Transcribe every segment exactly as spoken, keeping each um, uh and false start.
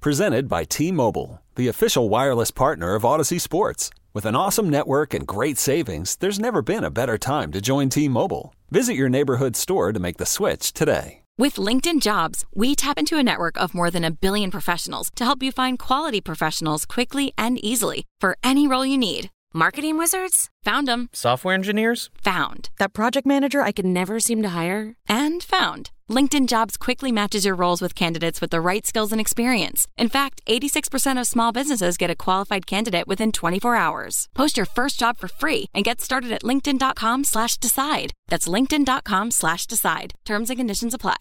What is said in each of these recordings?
Presented by T-Mobile, the official wireless partner of Odyssey Sports. With an awesome network and great savings, there's never been a better time to join T-Mobile. Visit your neighborhood store to make the switch today. With LinkedIn Jobs, we tap into a network of more than a billion professionals to help you find quality professionals quickly and easily for any role you need. Marketing wizards? Found them. Software engineers? Found. That project manager I could never seem to hire? And found. LinkedIn Jobs quickly matches your roles with candidates with the right skills and experience. In fact, eighty-six percent of small businesses get a qualified candidate within twenty-four hours. Post your first job for free and get started at linkedin.com slash decide. That's linkedin.com slash decide. Terms and conditions apply.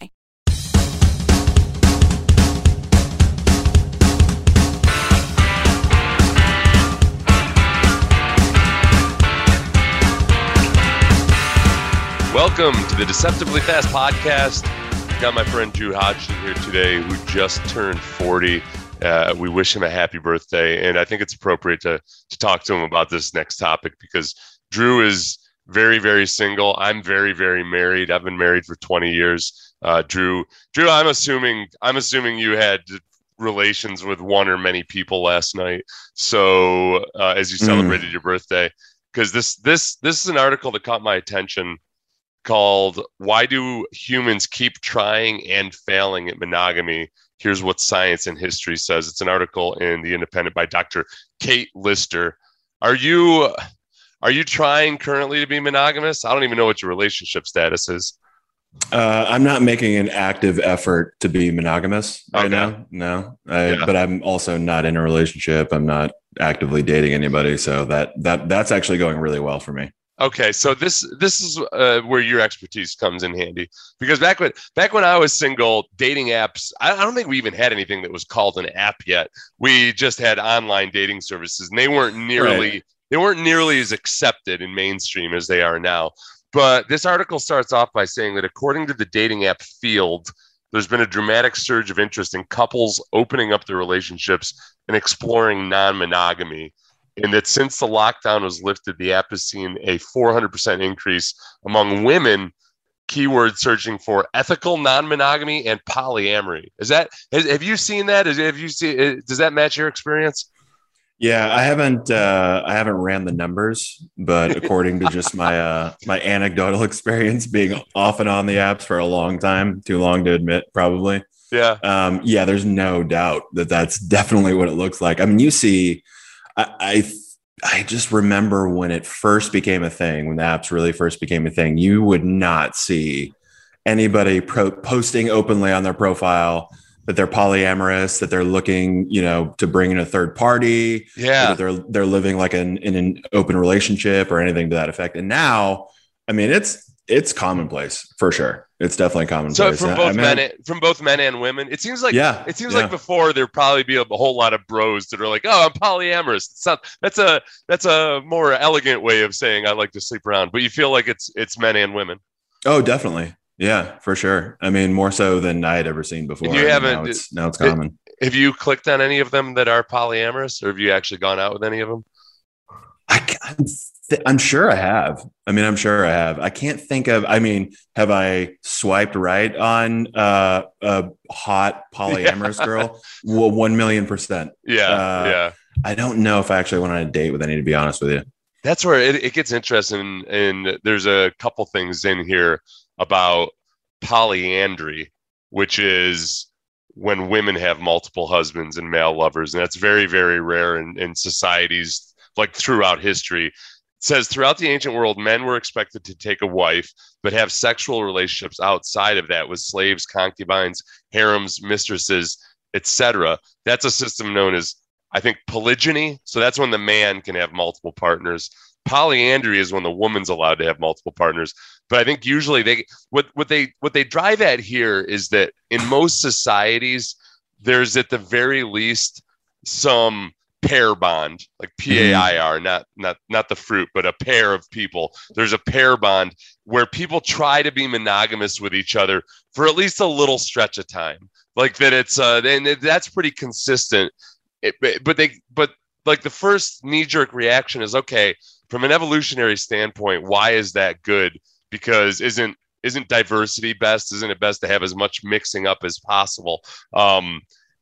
Welcome to the Deceptively Fast Podcast. We've got my friend Drew Hodgson here today, who just turned forty. Uh, we wish him a happy birthday, and I think it's appropriate to to talk to him about this next topic because Drew is very, very single. I'm very, very married. I've been married for twenty years. Uh, Drew, Drew, I'm assuming I'm assuming you had relations with one or many people last night. So uh, as you celebrated mm. your birthday, because this this this is an article that caught my attention, called "Why Do Humans Keep Trying and Failing at Monogamy? Here's What Science and History Says." It's an article in The Independent by Doctor Kate Lister. Are you are you trying currently to be monogamous? I don't even know what your relationship status is. Uh, I'm not making an active effort to be monogamous right okay. now. No, I, yeah. But I'm also not in a relationship. I'm not actively dating anybody. So that that that's actually going really well for me. Okay, so this this is uh, where your expertise comes in handy, because back when back when I was single, dating apps, I, I don't think we even had anything that was called an app yet. We just had online dating services, and they weren't nearly right. they weren't nearly as accepted in mainstream as they are now. But this article starts off by saying that according to the dating app field, there's been a dramatic surge of interest in couples opening up their relationships and exploring non-monogamy. And that since the lockdown was lifted, the app has seen a four hundred percent increase among women, keyword searching for ethical non-monogamy and polyamory. Is that, has, have you seen that? Is, have you seen, does that match your experience? Yeah, I haven't, uh, I haven't ran the numbers, but according to just my, uh, my anecdotal experience being off and on the apps for a long time, too long to admit, probably. Yeah. Um, yeah, there's no doubt that that's definitely what it looks like. I mean, you see, I, I I just remember when it first became a thing, when the apps really first became a thing, you would not see anybody pro- posting openly on their profile that they're polyamorous, that they're looking, you know, to bring in a third party, yeah, that they're they're living like an, in an open relationship or anything to that effect. And now, I mean, it's it's commonplace for sure. It's definitely commonplace. So from both I mean, men, and, from both men and women, it seems like yeah, it seems yeah. like before there'd probably be a, a whole lot of bros that are like, "Oh, I'm polyamorous." It's not, that's a that's a more elegant way of saying I like to sleep around. But you feel like it's it's men and women. Oh, definitely, yeah, for sure. I mean, more so than I had ever seen before. And you haven't. Now it's, now it's common. Have you clicked on any of them that are polyamorous, or have you actually gone out with any of them? I can't. I'm sure I have. I mean, I'm sure I have. I can't think of, I mean, have I swiped right on uh, a hot polyamorous yeah. girl? Well, one million percent. Yeah. Uh, yeah. I don't know if I actually went on a date with any, to be honest with you. That's where it, it gets interesting. And there's a couple things in here about polyandry, which is when women have multiple husbands and male lovers. And that's very, very rare in, in societies like throughout history. Says throughout the ancient world, men were expected to take a wife, but have sexual relationships outside of that with slaves, concubines, harems, mistresses, et cetera. That's a system known as, I think, polygyny. So that's when the man can have multiple partners. Polyandry is when the woman's allowed to have multiple partners. But I think usually they what what they what they drive at here is that in most societies, there's at the very least some pair bond, like P A I R, mm-hmm. not not not the fruit, but a pair of people. There's a pair bond where people try to be monogamous with each other for at least a little stretch of time. Like that, it's uh, and that's pretty consistent. It, but they, but like the first knee-jerk reaction is, okay, from an evolutionary standpoint, why is that good? Because isn't isn't diversity best? Isn't it best to have as much mixing up as possible? Um,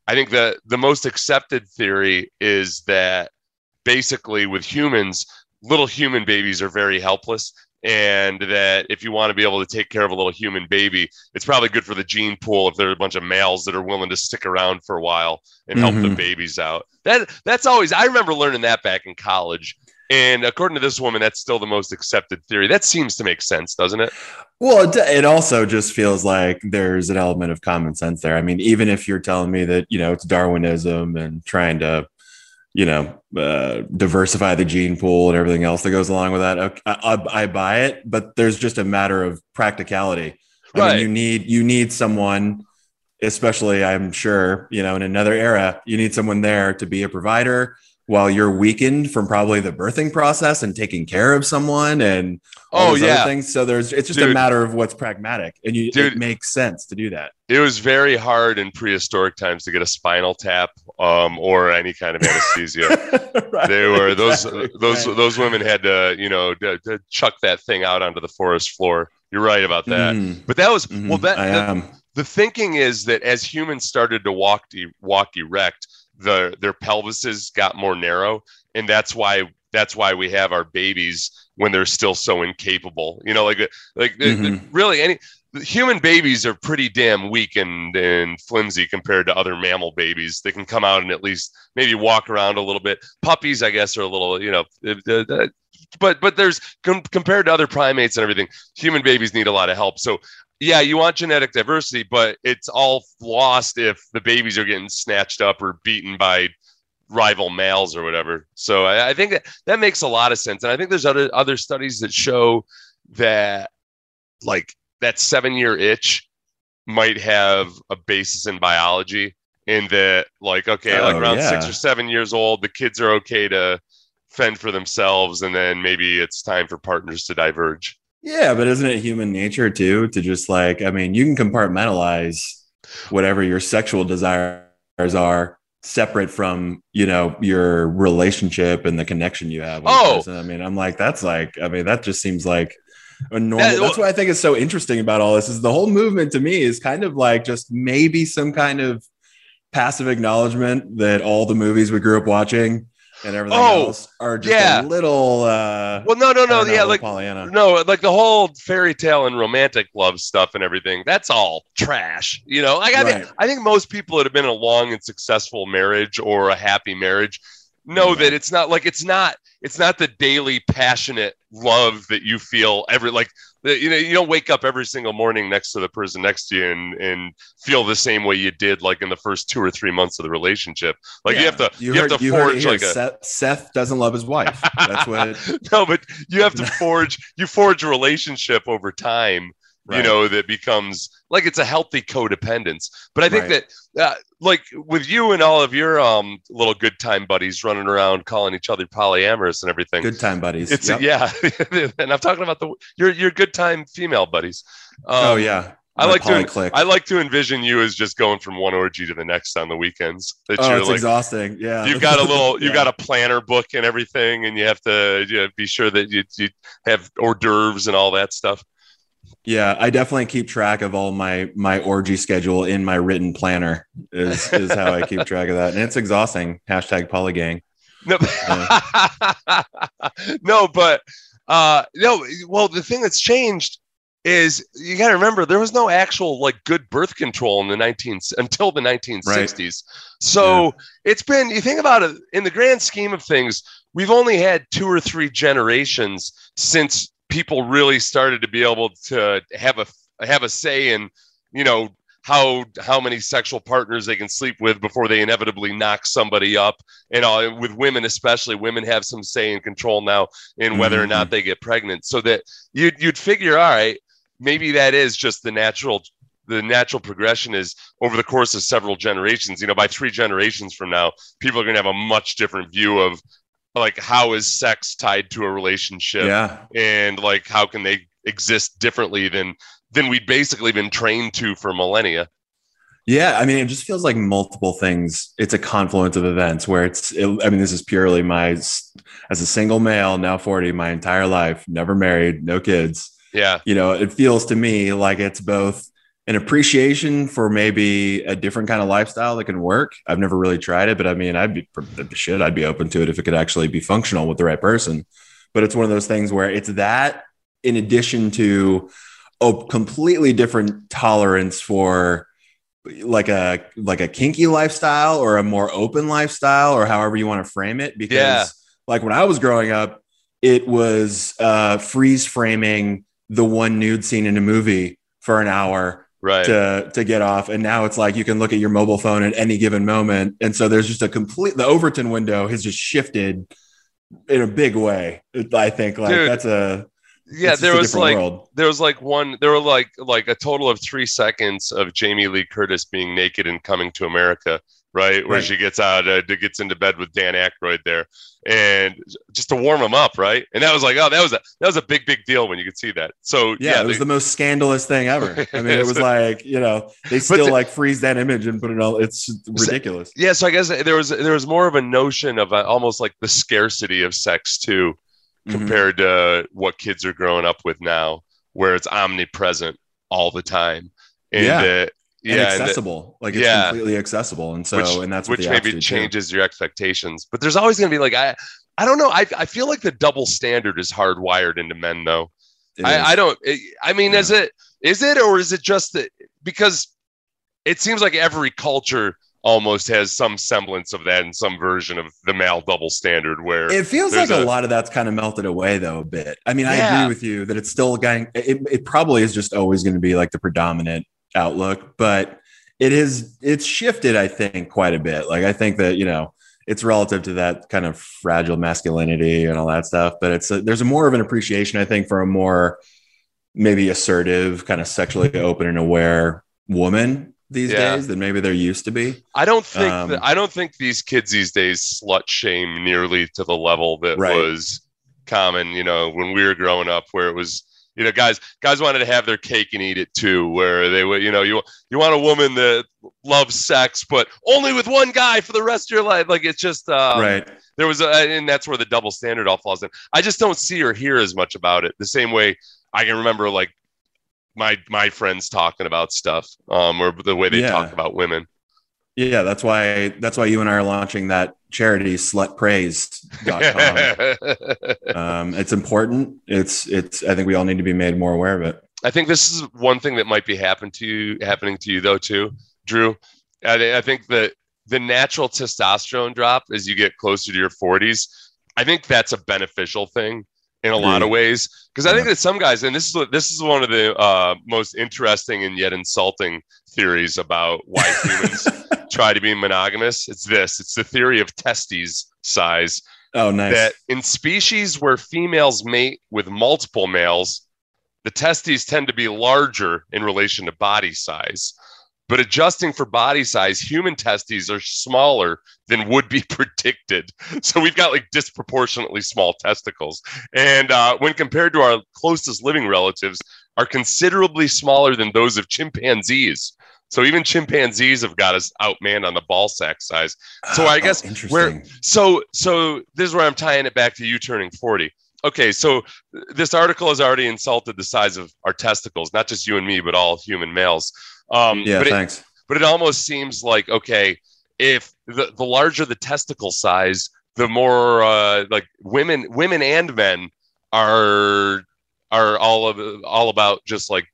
I think the the most accepted theory is that basically with humans, little human babies are very helpless. And that if you want to be able to take care of a little human baby, it's probably good for the gene pool if there are a bunch of males that are willing to stick around for a while and help mm-hmm. the babies out. That that's always, I remember learning that back in college. And according to this woman, that's still the most accepted theory. That seems to make sense, doesn't it? Well, it, it also just feels like there's an element of common sense there. I mean, even if you're telling me that, you know, it's Darwinism and trying to, you know, uh, diversify the gene pool and everything else that goes along with that, okay, I, I, I buy it, but there's just a matter of practicality. I right. mean, you need, you need someone, especially I'm sure, you know, in another era, you need someone there to be a provider while you're weakened from probably the birthing process and taking care of someone and all oh those yeah other things. So there's, it's just Dude. a matter of what's pragmatic, and you, Dude. it makes sense to do that. It was very hard in prehistoric times to get a spinal tap um, or any kind of anesthesia. right, they were exactly. those, those, right. those women had to, you know, to, to chuck that thing out onto the forest floor. You're right about that. Mm. But that was, mm-hmm. well, that, I the, am. the thinking is that as humans started to walk, walk erect, the their pelvises got more narrow, and that's why that's why we have our babies when they're still so incapable. You know, like like mm-hmm. really any human babies are pretty damn weak and and flimsy compared to other mammal babies. They can come out and at least maybe walk around a little bit. Puppies, I guess, are a little, you know, uh, but but there's com- compared to other primates and everything, human babies need a lot of help. So yeah, you want genetic diversity, but it's all lost if the babies are getting snatched up or beaten by rival males or whatever. So I, I think that that makes a lot of sense. And I think there's other other studies that show that like that seven year itch might have a basis in biology, in that like, okay, oh, like around yeah. six or seven years old, the kids are okay to fend for themselves. And then maybe it's time for partners to diverge. Yeah, but isn't it human nature too to just like, I mean, you can compartmentalize whatever your sexual desires are separate from, you know, your relationship and the connection you have with oh. the person. I mean, I'm like, that's like, I mean, that just seems like a normal. That, that's what I think is so interesting about all this is the whole movement to me is kind of like just maybe some kind of passive acknowledgement that all the movies we grew up watching and everything oh, else are just yeah. a little uh well no no no know, yeah like Pollyanna. No, like the whole fairy tale and romantic love stuff and everything, that's all trash, you know. Like, I, right. think, I think most people that have been in a long and successful marriage or a happy marriage know mm-hmm. that it's not like it's not it's not the daily passionate love that you feel every like the, you know, you don't wake up every single morning next to the person next to you and, and feel the same way you did like in the first two or three months of the relationship. Like yeah. you have to you, you heard, have to you forge like a Seth, Seth doesn't love his wife. That's what it... No, but you have to forge you forge a relationship over time. Right. You know, that becomes like it's a healthy codependence. But I think right. that uh, like with you and all of your um little good time buddies running around calling each other polyamorous and everything. Good time buddies. It's yep. yeah. And I'm talking about the your your good time female buddies. Um, oh yeah. I like to I like to envision you as just going from one orgy to the next on the weekends. That oh, you're it's like, exhausting. Yeah. You've got a little you yeah. got a planner book and everything, and you have to you know, be sure that you you have hors d'oeuvres and all that stuff. Yeah, I definitely keep track of all my my orgy schedule in my written planner is, is how I keep track of that. And it's exhausting. Hashtag polygang. No, yeah. no, but uh, no. Well, the thing that's changed is you got to remember there was no actual like good birth control in the nineteen until the nineteen sixties. Right. So yeah. it's been, you think about it in the grand scheme of things, we've only had two or three generations since people really started to be able to have a have a say in, you know, how how many sexual partners they can sleep with before they inevitably knock somebody up. And all, with women especially, women have some say and control now in whether mm-hmm. or not they get pregnant. So that you'd you'd figure, all right, maybe that is just the natural the natural progression is over the course of several generations. You know, by three generations from now, people are going to have a much different view of like how is sex tied to a relationship, yeah. and like how can they exist differently than than we'd basically been trained to for millennia. Yeah, I mean, it just feels like multiple things. It's a confluence of events where it's. It, I mean, this is purely my as a single male, now forty, my entire life, never married, no kids. Yeah, you know, it feels to me like it's both an appreciation for maybe a different kind of lifestyle that can work. I've never really tried it, but I mean, I'd be shit. I'd be open to it if it could actually be functional with the right person. But it's one of those things where it's that in addition to a completely different tolerance for like a like a kinky lifestyle or a more open lifestyle or however you want to frame it. Because yeah. like when I was growing up, it was uh, freeze framing the one nude scene in a movie for an hour right. to to get off. And now it's like you can look at your mobile phone at any given moment. And so there's just a complete the Overton window has just shifted in a big way. I think like Dude. that's a Yeah, there was like world. there was like one there were like like a total of three seconds of Jamie Lee Curtis being naked and Coming to America, right? Where right. she gets out, uh, gets into bed with Dan Aykroyd there, and just to warm him up, right? And that was like, oh, that was a that was a big big deal when you could see that. So yeah, yeah it was they, the most scandalous thing ever. I mean, it was like you know they still the, like freeze that image and put it all. It's ridiculous. So, yeah, so I guess there was there was more of a notion of uh, almost like the scarcity of sex too. Compared mm-hmm. to what kids are growing up with now, where it's omnipresent all the time. And, yeah. Uh, yeah. And accessible. And the, like it's yeah. completely accessible. And so, which, and that's what which maybe changes too. your expectations. But there's always going to be like, I, I don't know. I, I feel like the double standard is hardwired into men, though. I, I don't, it, I mean, yeah. is it, is it, or is it just that because it seems like every culture almost has some semblance of that in some version of the male double standard where it feels like a, a lot of that's kind of melted away though a bit. I mean, yeah. I agree with you that it's still going, it, it probably is just always going to be like the predominant outlook, but it is, it's shifted, I think, quite a bit. Like, I think that, you know, it's relative to that kind of fragile masculinity and all that stuff, but it's a, there's a more of an appreciation, I think, for a more maybe assertive, kind of sexually open and aware woman these yeah. days than maybe there used to be. I don't think um, that, I don't think these kids these days slut shame nearly to the level that right. was common, you know, when we were growing up, where it was, you know, guys guys wanted to have their cake and eat it too, where they would, you know, you you want a woman that loves sex, but only with one guy for the rest of your life. Like it's just um, right. There was a, and that's where the double standard all falls in. I just don't see or hear as much about it the same way I can remember like my my friends talking about stuff um or the way they yeah. talk about women. Yeah, that's why that's why you and I are launching that charity slut praise dot com. um it's important. It's it's I think we all need to be made more aware of it. I think this is one thing that might be happen to you happening to you though too, Drew. I, I think that the natural testosterone drop as you get closer to your forties, I think that's a beneficial thing in a lot of ways, because I yeah. think that some guys, and this is this is one of the uh, most interesting and yet insulting theories about why humans try to be monogamous. It's this: it's the theory of testes size. Oh, nice. That in species where females mate with multiple males, the testes tend to be larger in relation to body size. But adjusting for body size, human testes are smaller than would be predicted. So we've got like disproportionately small testicles. And uh, when compared to our closest living relatives, are considerably smaller than those of chimpanzees. So even chimpanzees have got us outmanned on the ball sack size. So I guess oh, where so so this is where I'm tying it back to you turning forty. Okay, so this article has already insulted the size of our testicles, not just you and me, but all human males. Um, yeah, but thanks. It, but it almost seems like, okay, if the, the larger the testicle size, the more uh, like women, women and men are are all of all about just like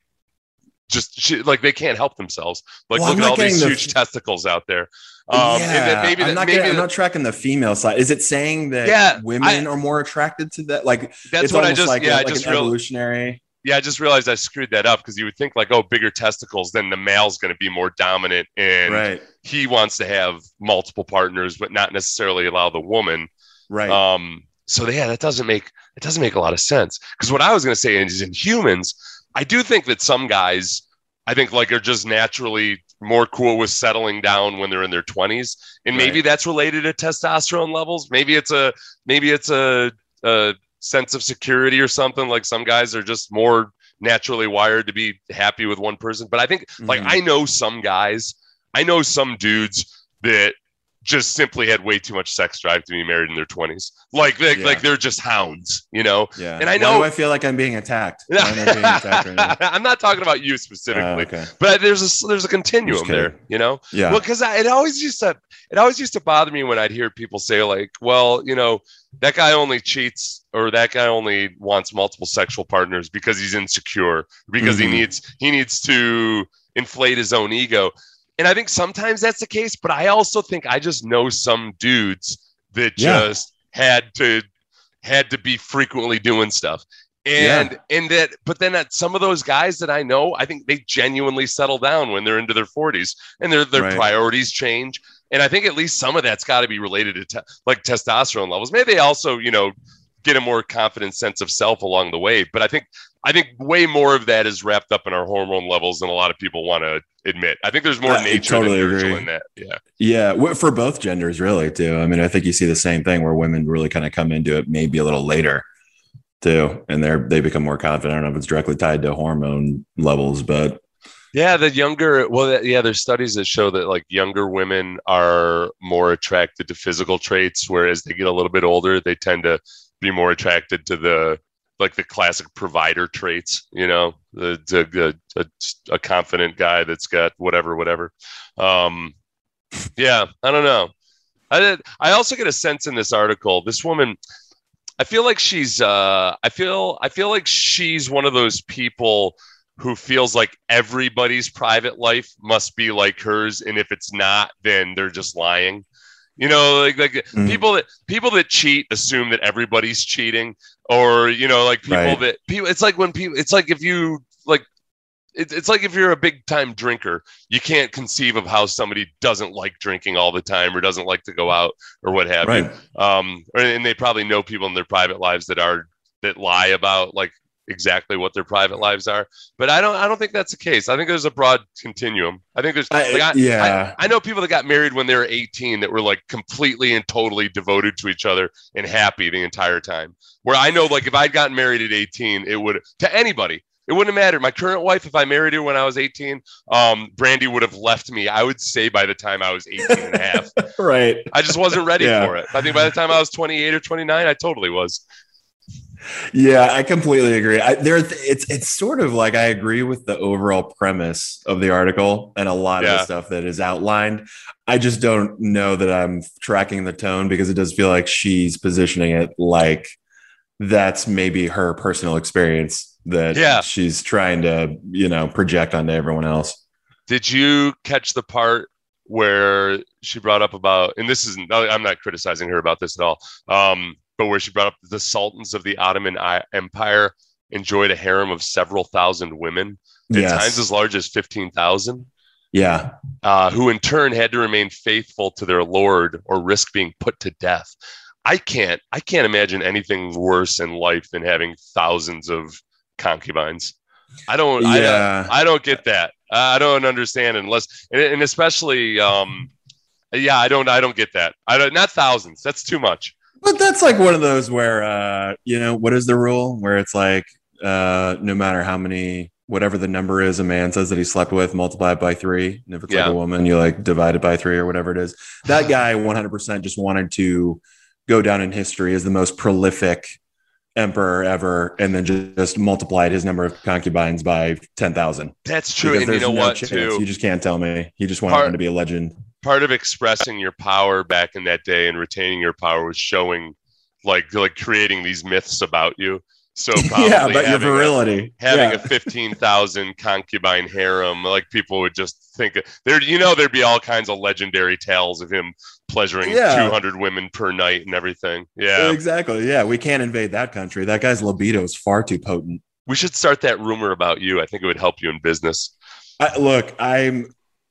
just like they can't help themselves. Like well, look at all these huge f- testicles out there. Um, yeah, maybe I'm, not maybe getting, I'm not tracking the female side. Is it saying that yeah, women I, are more attracted to that? Like that's it's what almost I just like yeah, a, I like just an real, evolutionary. Yeah, I just realized I screwed that up because you would think like, oh, bigger testicles, then the male's going to be more dominant, and right. he wants to have multiple partners, but not necessarily allow the woman. Right. Um. So yeah, that doesn't make it doesn't make a lot of sense. Because what I was going to say is, in humans, I do think that some guys, I think like are just naturally more cool with settling down when they're in their twenties, and right. maybe that's related to testosterone levels. Maybe it's a maybe it's a. a sense of security or something. Like some guys are just more naturally wired to be happy with one person. But I think mm-hmm. like I know some guys, I know some dudes that just simply had way too much sex drive to be married in their twenties. Like, like, Yeah. like they're just hounds, you know? Yeah. And I Why know do I feel like I'm being attacked. Why am I being attacked right now? I'm not talking about you specifically, Oh, okay. but there's a there's a continuum there, you know? Yeah. Well, because it always used to it always used to bother me when I'd hear people say like, well, you know, that guy only cheats or that guy only wants multiple sexual partners because he's insecure, because Mhm. he needs he needs to inflate his own ego. And I think sometimes that's the case, but I also think I just know some dudes that Yeah. just had to had to be frequently doing stuff. And Yeah. and that but then at some of those guys that I know, I think they genuinely settle down when they're into their forties and their their Right. priorities change. And I think at least some of that's got to be related to te- like testosterone levels. Maybe they also, you know, get a more confident sense of self along the way. But I think I think way more of that is wrapped up in our hormone levels than a lot of people want to admit. I think there's more I nature totally than nurture agree. in that. Yeah. Yeah, w- for both genders, really, too. I mean, I think you see the same thing where women really kind of come into it maybe a little later, too, and they're they become more confident. I don't know if it's directly tied to hormone levels, but Yeah, the younger, well, yeah, there's studies that show that like younger women are more attracted to physical traits, whereas they get a little bit older, they tend to be more attracted to the like the classic provider traits, you know, the, the, the a, a confident guy that's got whatever, whatever. Um, yeah, I don't know. I did. I also get a sense in this article, this woman, I feel like she's, uh, I feel, I feel like she's one of those people who feels like everybody's private life must be like hers, and if it's not, then they're just lying. You know, like like Mm. people that people that cheat assume that everybody's cheating, or you know, like people Right. that people. It's like when people. It's like if you like. It, it's like if you're a big time drinker, you can't conceive of how somebody doesn't like drinking all the time or doesn't like to go out or what have right. you. Um, and they probably know people in their private lives that are that lie about like exactly what their private lives are. But I don't I don't think that's the case. I think there's a broad continuum. I think there's I- like, I, yeah. I, I know people that got married when they were eighteen that were like completely and totally devoted to each other and happy the entire time. Where I know like if I'd gotten married at eighteen, it would to anybody. It wouldn't have mattered. My current wife, if I married her when I was eighteen, um, Brandy would have left me, I would say, by the time I was eighteen and a half. Right. I just wasn't ready Yeah. for it. I think by the time I was twenty-eight or twenty-nine, I totally was. Yeah, I completely agree. I, there, it's it's sort of like I agree with the overall premise of the article and a lot of Yeah. the stuff that is outlined. I just don't know that I'm tracking the tone because it does feel like she's positioning it like that's maybe her personal experience that Yeah. she's trying to, you know, project onto everyone else. Did you catch the part where she brought up about, and this isn't, I'm not criticizing her about this at all, um, but where she brought up the sultans of the Ottoman I- Empire enjoyed a harem of several thousand women, at Yes. times as large as fifteen thousand, Yeah. uh, who in turn had to remain faithful to their lord or risk being put to death. I can't, I can't imagine anything worse in life than having thousands of concubines. I don't, I don't, Yeah. I don't get that. I don't understand unless, and, and especially, um, yeah, I don't, I don't get that. I don't, not thousands. That's too much. But that's like one of those where, uh, you know, what is the rule where it's like, uh, no matter how many, whatever the number is, a man says that he slept with, multiply it by three. And if it's Yeah. like a woman, you like divide it by three or whatever it is. That guy one hundred percent just wanted to go down in history as the most prolific emperor ever, and then just, just multiplied his number of concubines by ten thousand. That's true. Because And you there's know no what, chance. too? You just can't tell me. He just wanted Part- him to be a legend. Part of expressing your power back in that day and retaining your power was showing, like, like creating these myths about you. So probably Yeah, about your having a- virility. having Yeah. a fifteen thousand concubine harem, like people would just think there, you know, there'd be all kinds of legendary tales of him pleasuring Yeah. two hundred women per night and everything. Yeah. Exactly. Yeah, we can't invade that country. That guy's libido is far too potent. We should start that rumor about you. I think it would help you in business. I, look, I'm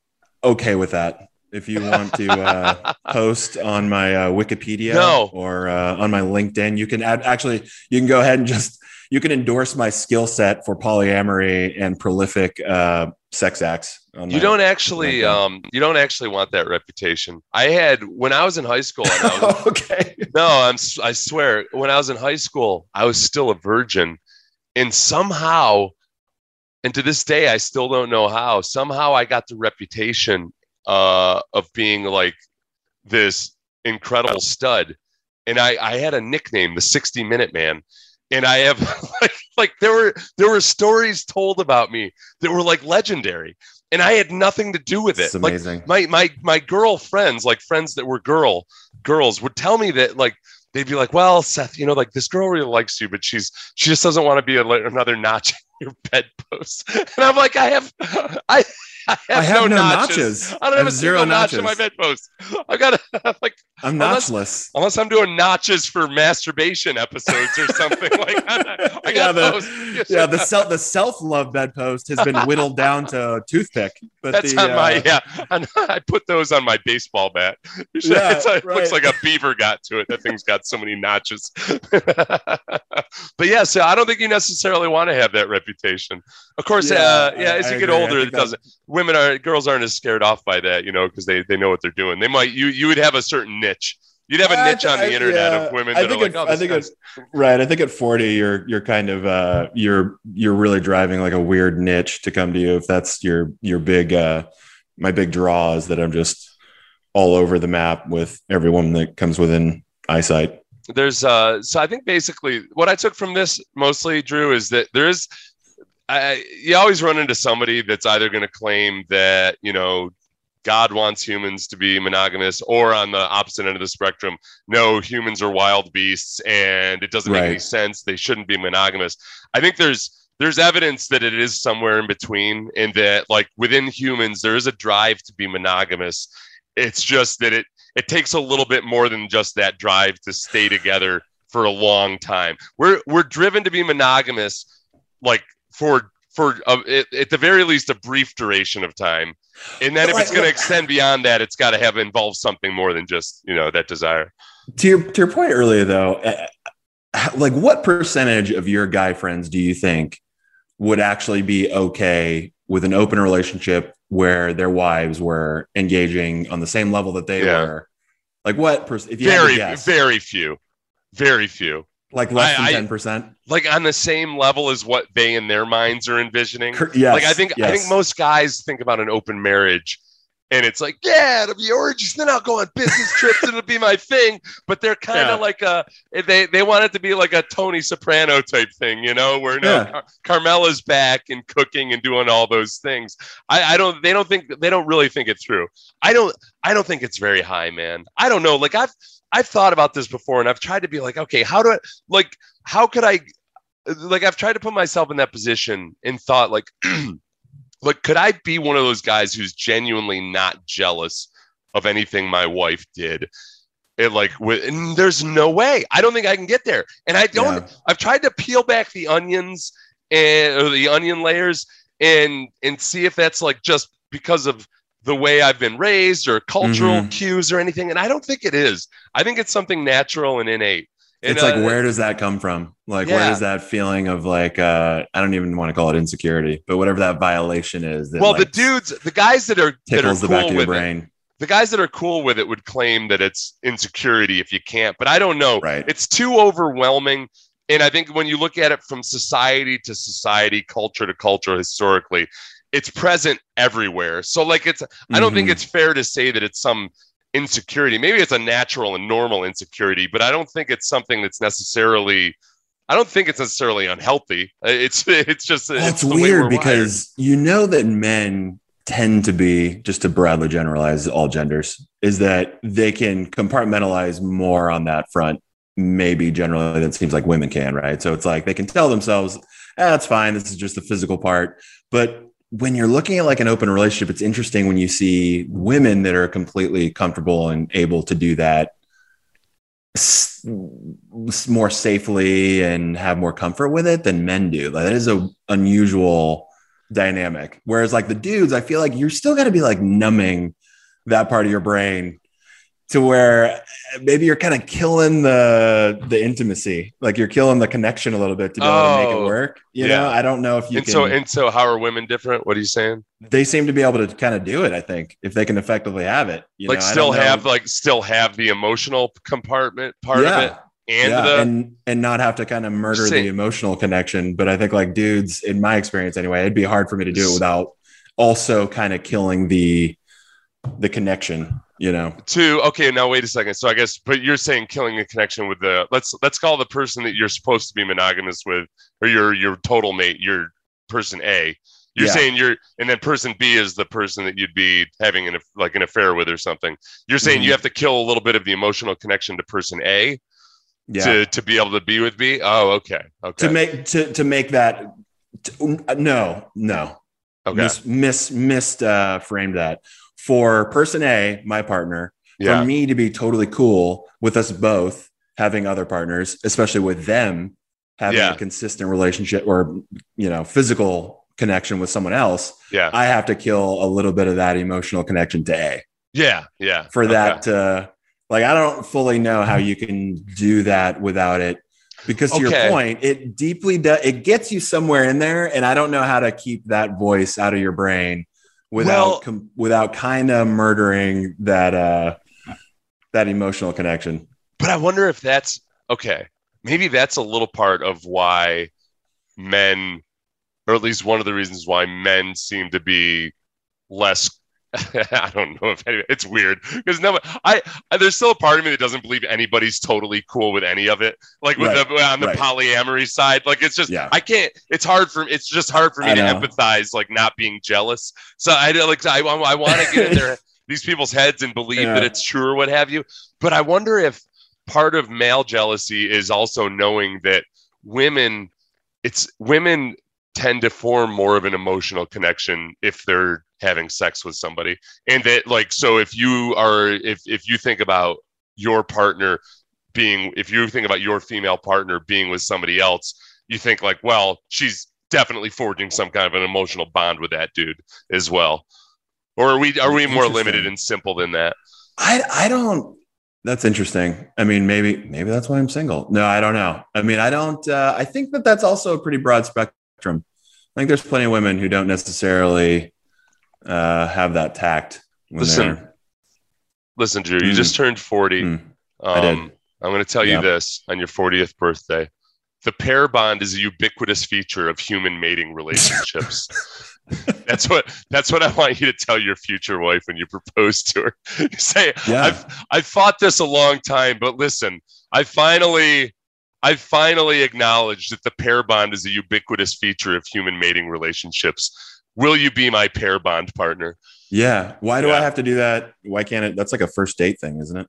okay with that. If you want to uh, post on my uh, Wikipedia No. or uh, on my LinkedIn, you can add, actually, you can go ahead and just, you can endorse my skill set for polyamory and prolific uh, sex acts. On You my- don't actually, Okay. um, you don't actually want that reputation. I had when I was in high school. And I was, okay. no, I'm, I swear, when I was in high school, I was still a virgin, and somehow, and to this day, I still don't know how. Somehow, I got the reputation uh, of being like this incredible stud. And I, I had a nickname, the sixty minute man. And I have like, like there were, there were stories told about me that were like legendary, and I had nothing to do with it. It's amazing. Like my, my, my girlfriends, like friends that were girl girls would tell me that, like, they'd be like, well, Seth, you know, like this girl really likes you, but she's, she just doesn't want to be a, another notch in your bedpost. And I'm like, I have, I, I have, I have no, no notches. notches. I don't I have, have a zero single notches. notch in my bedpost. I got to like, I'm unless, notchless. Unless I'm doing notches for masturbation episodes or something like that. I yeah, got the, those. yeah, the self the self love bedpost has been whittled down to a toothpick. But that's the, on my uh, yeah. I put those on my baseball bat. Yeah, it's, it right. looks like a beaver got to it. That thing's got so many notches. But yeah, so I don't think you necessarily want to have that reputation. Of course, Yeah, uh, yeah. As I you get agree. I older, think it doesn't. Women are girls aren't as scared off by that, you know, because they they know what they're doing. They might you you would have a certain niche. You'd have a niche on the I- internet yeah. of women I that think are like, at, oh, I this think guy's- at, right. I think at forty, you're you're kind of uh, you're you're really driving like a weird niche to come to you. If that's your your big uh, my big draw is that I'm just all over the map with every woman that comes within eyesight. There's uh so I think basically what I took from this mostly, Drew, is that there is I you always run into somebody that's either going to claim that, you know, God wants humans to be monogamous, or on the opposite end of the spectrum, no, humans are wild beasts and it doesn't make Right. any sense, they shouldn't be monogamous. I think there's there's evidence that it is somewhere in between, and that like within humans there is a drive to be monogamous. It's just that it it takes a little bit more than just that drive to stay together for a long time. We're we're driven to be monogamous, like for for a, at the very least a brief duration of time, and then if it's going to extend beyond that, it's got to have involved something more than just, you know, that desire. To your to your point earlier, though, uh, like what percentage of your guy friends do you think would actually be okay with an open relationship where their wives were engaging on the same level that they Yeah. were? Like what? Per- if you had Very to guess, very few, very few. like less I- than I- ten percent. Like on the same level as what they in their minds are envisioning. Yes, Like I think I think yes. most guys think about an open marriage, and it's like, yeah, it'll be orgies, then I'll go on business trips and it'll be my thing. But they're kind of Yeah. like a they they want it to be like a Tony Soprano type thing, you know, where no Yeah. Car- Carmela's back and cooking and doing all those things. I, I don't they don't think they don't really think it through. I don't I don't think it's very high, man. I don't know. Like I've I've thought about this before, and I've tried to be like, okay, how do I like how could I like I've tried to put myself in that position and thought like like could I be one of those guys who's genuinely not jealous of anything my wife did? It like with and there's no way. I don't think I can get there. And I don't Yeah. I've tried to peel back the onions and or the onion layers and and see if that's like just because of the way I've been raised or cultural Mhm. cues or anything. And I don't think it is. I think it's something natural and innate. And, It's like, uh, where does that come from? Like, where Yeah. does that feeling of like, uh, I don't even want to call it insecurity, but whatever that violation is. That well, like the dudes, the guys that are that are tickles the back cool of your with it, brain. the guys that are cool with it would claim that it's insecurity if you can't. But I don't know. Right. It's too overwhelming. And I think when you look at it from society to society, culture to culture, historically, it's present everywhere. So like it's, I don't think Mhm. it's fair to say that it's some insecurity. Maybe it's a natural and normal insecurity, but I don't think it's something that's necessarily, I don't think it's necessarily unhealthy. It's, it's just, Well, it's the way we're weird wired. because you know that men tend to be, just to broadly generalize all genders, is that they can compartmentalize more on that front, maybe generally than it seems like women can, right? So it's like they can tell themselves, ah, that's fine, this is just the physical part. But when you're looking at like an open relationship, it's interesting when you see women that are completely comfortable and able to do that s- more safely and have more comfort with it than men do. Like, that is a unusual dynamic. Whereas like the dudes, I feel like you're still got to be like numbing that part of your brain to where maybe you're kind of killing the the intimacy, like you're killing the connection a little bit to be able to make it Oh, work. You yeah. know, I don't know if you And can. so, and so how are women different? What are you saying? They seem to be able to kind of do it. I think if they can effectively have it, you Like know, I still don't know. have, like still have the emotional compartment part Yeah. of it and yeah, the, and and not have to kind of murder Same. the emotional connection. But I think like dudes, in my experience anyway, it'd be hard for me to do it without also kind of killing the the connection, you know. To okay, now wait a second. So I guess, but you're saying killing the connection with the let's let's call the person that you're supposed to be monogamous with, or your your total mate, your person A. You're Yeah. saying you're, and then person B is the person that you'd be having an like an affair with or something. You're saying Mhm. you have to kill a little bit of the emotional connection to person A Yeah. to to be able to be with B. Oh, okay, okay, To make to to make that to, no no okay, mis mis missed uh, framed that for person A, my partner, yeah, for me to be totally cool with us both having other partners, especially with them having Yeah. a consistent relationship or, you know, physical connection with someone else, yeah, I have to kill a little bit of that emotional connection to A yeah, yeah. for okay. that. Uh, like, I don't fully know how you can do that without it, because to Okay. your point, it deeply does, it gets you somewhere in there. And I don't know how to keep that voice out of your brain without, Well- com- without kind of murdering that, uh, that emotional connection. But I wonder if that's okay. Maybe that's a little part of why men, or at least one of the reasons why men seem to be less. I don't know if any, it's weird because no, I, I there's still a part of me that doesn't believe anybody's totally cool with any of it. Like with Right, the on the right. polyamory side, like it's just Yeah. I can't. It's hard for it's just hard for me I to know. empathize, like not being jealous. So I do like I I want to get in their these people's heads and believe Yeah. that it's true or what have you. But I wonder if part of male jealousy is also knowing that women, it's women tend to form more of an emotional connection if they're having sex with somebody. And that like, so if you are, if, if you think about your partner being, if you think about your female partner being with somebody else, you think like, well, she's definitely forging some kind of an emotional bond with that dude as well. Or are we, are we more Interesting. limited and simple than that? I, I don't, that's interesting. I mean, maybe, maybe that's why I'm single. No, I don't know. I mean, I don't, uh, I think that that's also a pretty broad spectrum. I think there's plenty of women who don't necessarily uh, have that tact. When Listen, they're- Listen, Drew, you Mm. just turned forty. Mm, Um, I did. I'm going to tell you Yeah. this on your fortieth birthday. The pair bond is a ubiquitous feature of human mating relationships. that's what that's what I want you to tell your future wife when you propose to her. You say, Yeah. I've I've fought this a long time, but listen, I finally I finally acknowledged that the pair bond is a ubiquitous feature of human mating relationships. Will you be my pair bond partner? Yeah. Why do I Yeah. have to do that? Why can't it? That's like a first date thing, isn't it?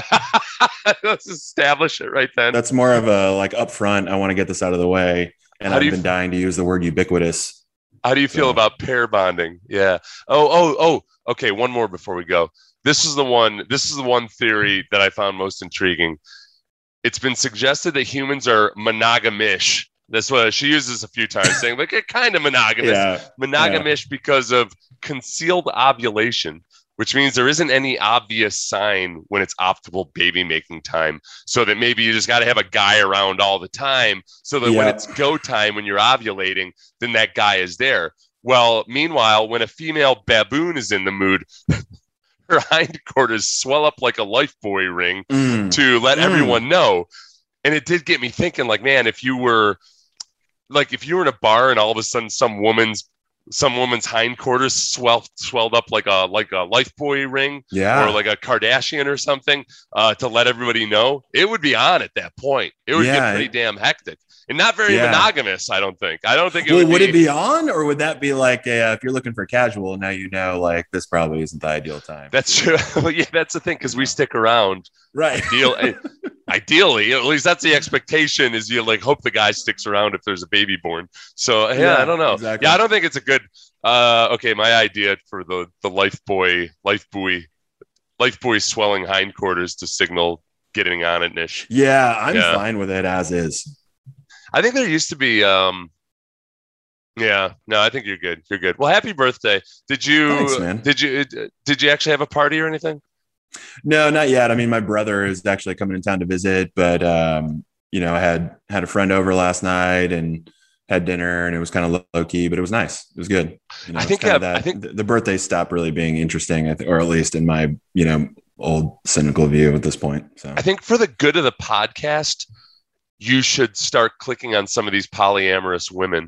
Let's establish it right then. That's more of a like upfront. I want to get this out of the way. And How I've do you been f- dying to use the word ubiquitous. How do you feel So- about pair bonding? Yeah. Oh, oh, oh. Okay. One more before we go. This is the one. This is the one theory that I found most intriguing. It's been suggested that humans are monogamish. That's what she uses a few times, saying like a kind of monogamous, Yeah. monogamish because of concealed ovulation, which means there isn't any obvious sign when it's optimal baby making time. So that maybe you just got to have a guy around all the time so that when Yeah. it's go time, when you're ovulating, then that guy is there. Well, meanwhile, when a female baboon is in the mood, her hindquarters swell up like a lifebuoy ring Mm. to let Mm. everyone know. And it did get me thinking, like, man, if you were like, if you were in a bar and all of a sudden some woman's some woman's hindquarters swelled swelled up like a like a lifebuoy ring Yeah. or like a Kardashian or something, uh, to let everybody know, it would be on at that point. It would Yeah. get pretty damn hectic and not very Yeah. monogamous. I don't think. I don't think it Well, would, would be, it be on, or would that be like a, uh, if you're looking for casual, now you know, like, this probably isn't the ideal time. That's true. Well, yeah, that's the thing because we stick around. right. Ideal, ideally, at least that's the expectation. Is you like hope the guy sticks around if there's a baby born. So yeah, Yeah, I don't know. exactly. Yeah, I don't think it's a good. Uh, okay, my idea for the the life boy, life buoy, life buoy swelling hindquarters to signal getting on it, Nish. Yeah, I'm Yeah. fine with it as is. I think there used to be. Um, yeah, no, I think you're good. You're good. Well, happy birthday. Did you? Thanks, man. Did you? Did you actually have a party or anything? No, not yet. I mean, my brother is actually coming in town to visit, but um, you know, I had had a friend over last night and had dinner, and it was kind of low key, but it was nice. It was good. You know, I it's think, kind of uh, I that- think- the, the birthday stopped really being interesting, I th- or at least in my, you know, old cynical view at this point. So I think for the good of the podcast, you should start clicking on some of these polyamorous women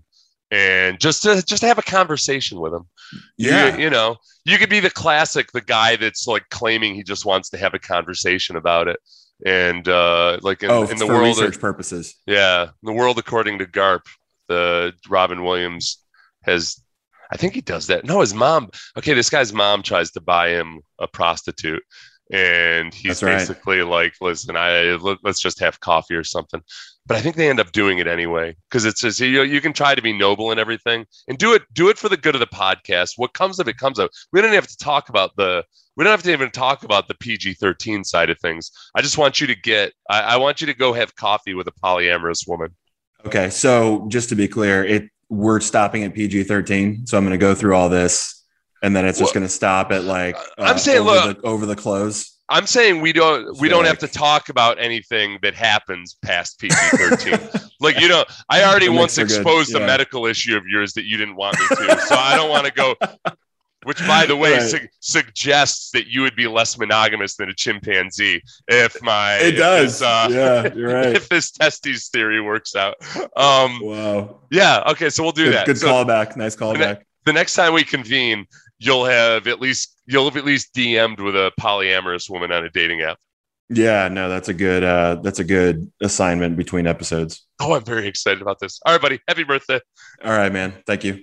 and just to just to have a conversation with him. Yeah, you, you know, you could be the classic, the guy that's like claiming he just wants to have a conversation about it, and uh, like in, oh, in the for world research of, purposes. Yeah, in the world according to Garp, the Robin Williams has, I think he does that. No, his mom. Okay, this guy's mom tries to buy him a prostitute, and he's That's basically right. like, "Listen, I let, let's just have coffee or something." But I think they end up doing it anyway because it's just, you know, you can try to be noble and everything, and do it do it for the good of the podcast. What comes of it comes of. We don't have to talk about the. We don't have to even talk about the P G thirteen side of things. I just want you to get. I, I want you to go have coffee with a polyamorous woman. Okay, so just to be clear, it we're stopping at P G thirteen. So I'm going to go through all this, and then it's just well, going to stop at like uh, I'm saying, over, look, the, over the close. I'm saying we don't we so don't like, have to talk about anything that happens past P G thirteen. Like, you know, I already once exposed yeah. a medical issue of yours that you didn't want me to, so I don't want to go. Which, by the way, right. su- suggests that you would be less monogamous than a chimpanzee if my it does. This, uh, yeah, you're right. If this testes theory works out. Um, wow. Yeah. Okay. So we'll do good, that. Good so callback. Nice callback. The, ne- the next time we convene, you'll have at least you'll have at least D M'd with a polyamorous woman on a dating app. Yeah. No, that's a good. Uh, that's a good assignment between episodes. Oh, I'm very excited about this. All right, buddy. Happy birthday. All right, man. Thank you.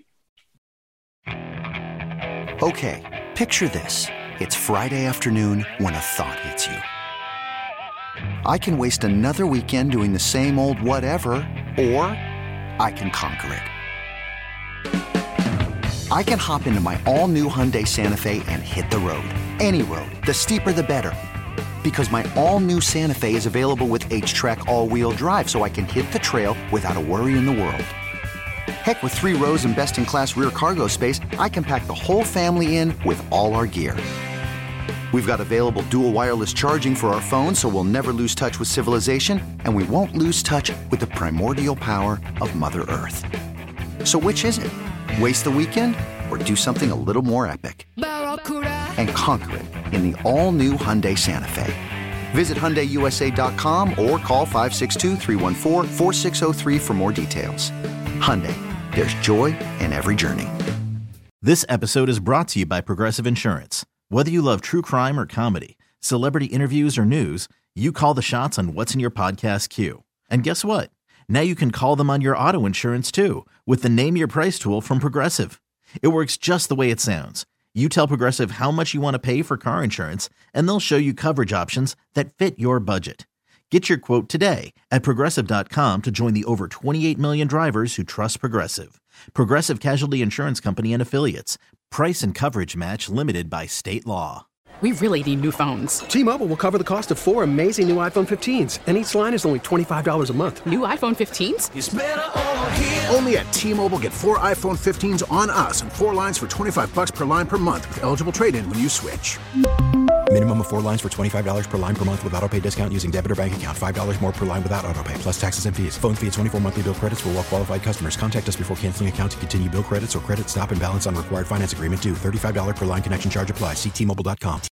Okay, picture this. It's Friday afternoon when a thought hits you. I can waste another weekend doing the same old whatever, or I can conquer it. I can hop into my all-new Hyundai Santa Fe and hit the road. Any road. The steeper, the better. Because my all-new Santa Fe is available with H-Track all-wheel drive, so I can hit the trail without a worry in the world. Heck, with three rows and best-in-class rear cargo space, I can pack the whole family in with all our gear. We've got available dual wireless charging for our phones, so we'll never lose touch with civilization, and we won't lose touch with the primordial power of Mother Earth. So which is it? Waste the weekend or do something a little more epic? And conquer it in the all-new Hyundai Santa Fe. Visit Hyundai U S A dot com or call five six two, three one four, four six zero three for more details. Hyundai. There's joy in every journey. This episode is brought to you by Progressive Insurance. Whether you love true crime or comedy, celebrity interviews or news, you call the shots on what's in your podcast queue. And guess what? Now you can call them on your auto insurance too with the Name Your Price tool from Progressive. It works just the way it sounds. You tell Progressive how much you want to pay for car insurance, and they'll show you coverage options that fit your budget. Get your quote today at Progressive dot com to join the over twenty-eight million drivers who trust Progressive. Progressive Casualty Insurance Company and Affiliates. Price and coverage match limited by state law. We really need new phones. T-Mobile will cover the cost of four amazing new iPhone fifteens, and each line is only twenty-five dollars a month. New iPhone fifteens? It's better over here. Only at T-Mobile, get four iPhone fifteens on us and four lines for twenty-five bucks per line per month with eligible trade-in when you switch. Minimum of four lines for twenty-five dollars per line per month with autopay discount using debit or bank account. five dollars more per line without autopay, plus taxes and fees. Phone fee at twenty-four monthly bill credits for well-qualified customers. Contact us before canceling account to continue bill credits or credit stop and balance on required finance agreement due. thirty-five dollars per line connection charge applies. See T Mobile dot com.